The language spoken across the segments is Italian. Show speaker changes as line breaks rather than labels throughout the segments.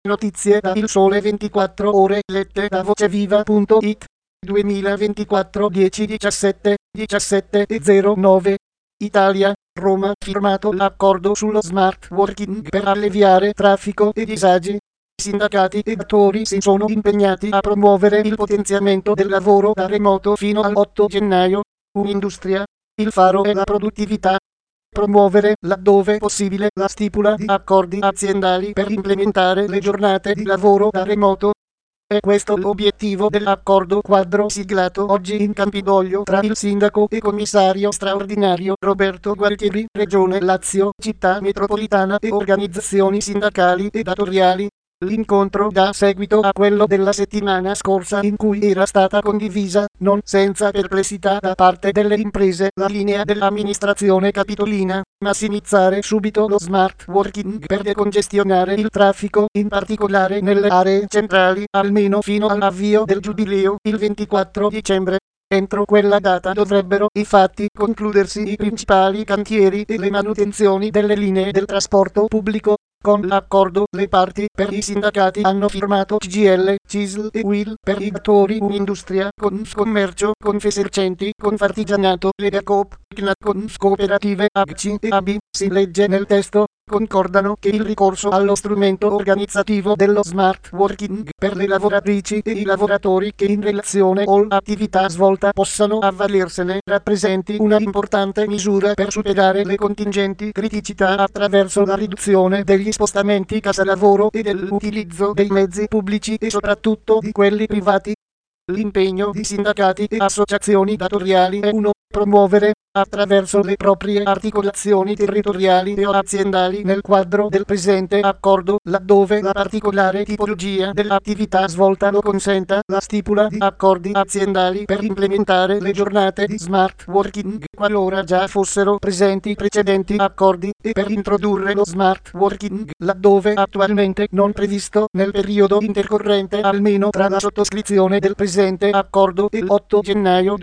Notizie da Il Sole 24 Ore lette da voceviva.it 2024 10-17 17:09 Italia, Roma. Firmato l'accordo sullo smart working per alleviare traffico e disagi. Sindacati e attori si sono impegnati a promuovere il potenziamento del lavoro da remoto fino al 8 gennaio. Un'industria. Il faro è la produttività. Promuovere, laddove possibile, la stipula di accordi aziendali per implementare le giornate di lavoro da remoto. È questo l'obiettivo dell'accordo quadro siglato oggi in Campidoglio tra il sindaco e commissario straordinario Roberto Gualtieri, Regione Lazio, Città Metropolitana e organizzazioni sindacali e datoriali. L'incontro dà seguito a quello della settimana scorsa in cui era stata condivisa, non senza perplessità da parte delle imprese, la linea dell'amministrazione capitolina: massimizzare subito lo smart working per decongestionare il traffico, in particolare nelle aree centrali, almeno fino all'avvio del giubileo, il 24 dicembre. Entro quella data dovrebbero infatti concludersi i principali cantieri e le manutenzioni delle linee del trasporto pubblico. Con l'accordo le parti per i sindacati hanno firmato CGIL, CISL e UIL, per i datori Un'industria, Confcommercio, Confesercenti, Confartigianato, Legacoop, CNAT, Cooperative, AGCI e AB. Si legge nel testo: concordano che il ricorso allo strumento organizzativo dello smart working per le lavoratrici e i lavoratori che in relazione all'attività svolta possano avvalersene rappresenti una importante misura per superare le contingenti criticità attraverso la riduzione degli spostamenti casa-lavoro e dell'utilizzo dei mezzi pubblici e soprattutto di quelli privati. L'impegno di sindacati e associazioni datoriali è uno: promuovere, attraverso le proprie articolazioni territoriali e aziendali nel quadro del presente accordo, laddove la particolare tipologia dell'attività svolta lo consenta, la stipula di accordi aziendali per implementare le giornate di smart working, qualora già fossero presenti precedenti accordi, e per introdurre lo smart working, laddove attualmente non previsto, nel periodo intercorrente almeno tra la sottoscrizione del presente accordo e l'8 gennaio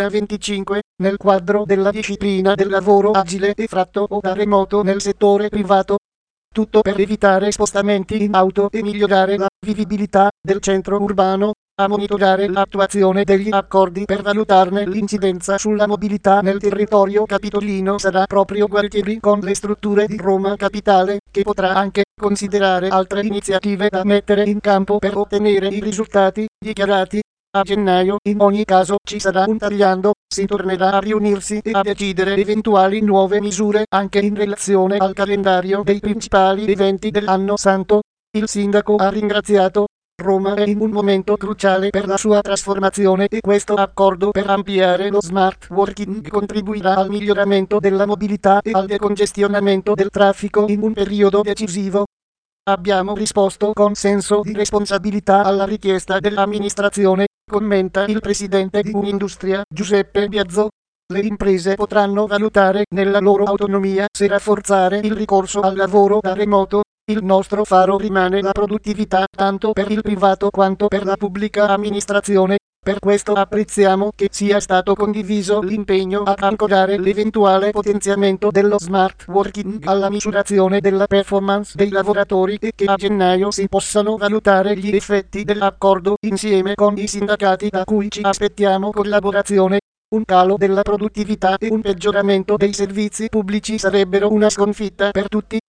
2025, nel quadro della disciplina del lavoro agile e fratto o da remoto nel settore privato. Tutto per evitare spostamenti in auto e migliorare la vivibilità del centro urbano. A monitorare l'attuazione degli accordi per valutarne l'incidenza sulla mobilità nel territorio capitolino sarà proprio Gualtieri, con le strutture di Roma Capitale, che potrà anche considerare altre iniziative da mettere in campo per ottenere i risultati dichiarati. A gennaio, in ogni caso, ci sarà un tagliando, si tornerà a riunirsi e a decidere eventuali nuove misure anche in relazione al calendario dei principali eventi dell'anno santo. Il sindaco ha ringraziato. Roma è in un momento cruciale per la sua trasformazione e questo accordo per ampliare lo smart working contribuirà al miglioramento della mobilità e al decongestionamento del traffico in un periodo decisivo. Abbiamo risposto con senso di responsabilità alla richiesta dell'amministrazione, commenta il presidente di Un'industria, Giuseppe Biazzo. Le imprese potranno valutare nella loro autonomia se rafforzare il ricorso al lavoro da remoto. Il nostro faro rimane la produttività, tanto per il privato quanto per la pubblica amministrazione. Per questo apprezziamo che sia stato condiviso l'impegno ad ancorare l'eventuale potenziamento dello smart working alla misurazione della performance dei lavoratori e che a gennaio si possano valutare gli effetti dell'accordo insieme con i sindacati, da cui ci aspettiamo collaborazione. Un calo della produttività e un peggioramento dei servizi pubblici sarebbero una sconfitta per tutti.